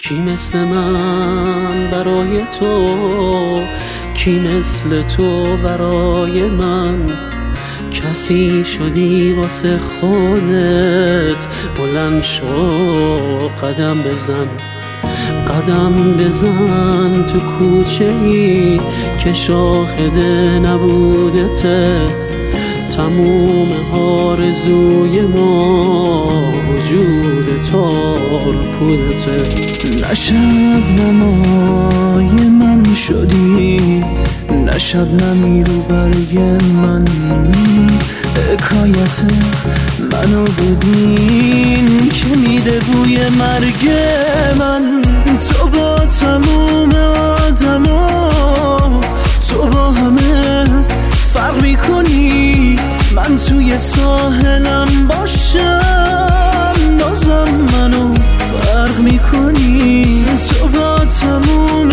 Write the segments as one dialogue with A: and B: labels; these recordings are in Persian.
A: کی مثل من برای تو، کی مثل تو برای من. کسی شدی واسه خودت، بلند شو قدم بزن. قدم بزن تو کوچه‌ای که شاهد نبودته. تموم آرزوی ما وجود تار پودته.
B: نه شبنمای من شدی، نه شبنمی رو برگ من. حکایت منو ببین که میده بوی مرگ من. تو با تموم آدما، تو با همه فرق میکنی. من توی ساحلم باشم، بازم منو غرق میکنی. تو با تموم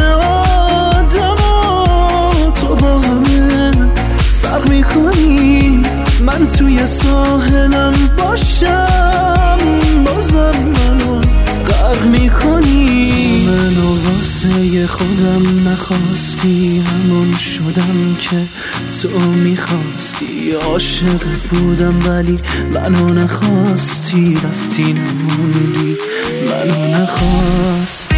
B: آدما، تو با همه فرق میکنی. من توی ساحلم باشم، بازم منو غرق میکنی. تو منو واسه خودم نخواستی، همون شدم که تو میخواستی. عاشق بودم ولی منو نخواستی، رفتی نموندی منو نخواستی.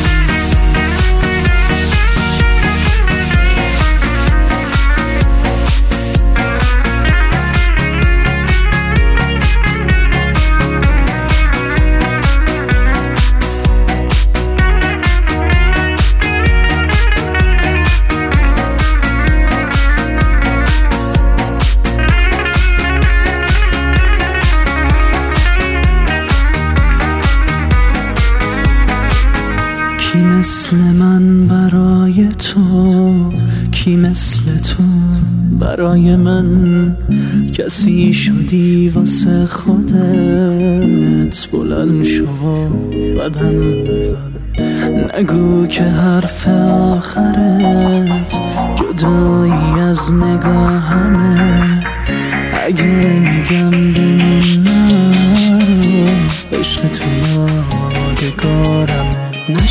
B: کی مثل من برای تو، کی مثل تو برای من. کسی شدی واسه خودت، بلند شو و قدم بزن. نگو که حرف آخرت جدایی از نگاهمه. اگه میگم بمون نرو، عشق تو یادگارمه.
A: نه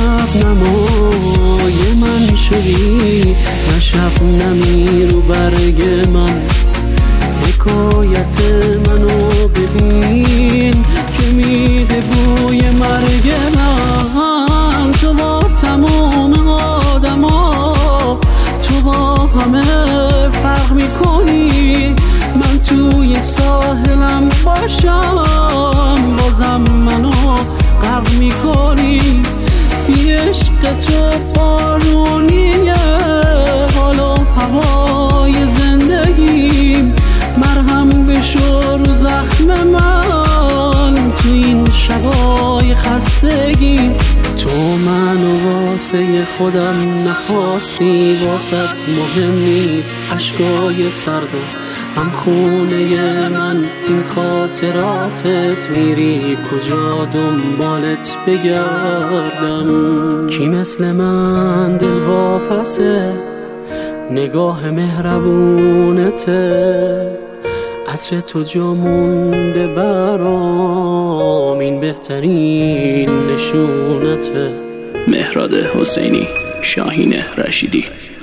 A: شبنمای من شدی، نه شبنمی رو برگ من. حکایت منو ببین که میده بوی مرگ من. تو با تمام آدما، تو با همه فرق میکنی. من توی ساحلم باشم، بازم منو غرق میکنی. عشق تو بارونیه، حالا هوای زندگیم. مرهم بشو رو زخم من تو این شبای خستگی. تو منو واسه خودم نخواستی، واسط مهم نیست اشکای سردم. هم خونه من این خاطراتت، میری کجا دنبالت بگردم. کی مثل من دل واپسه، نگاه مهربونته. عطر تو جا مونده برام، این بهترین نشونته.
B: مهراد حسینی، شاهین رشیدی.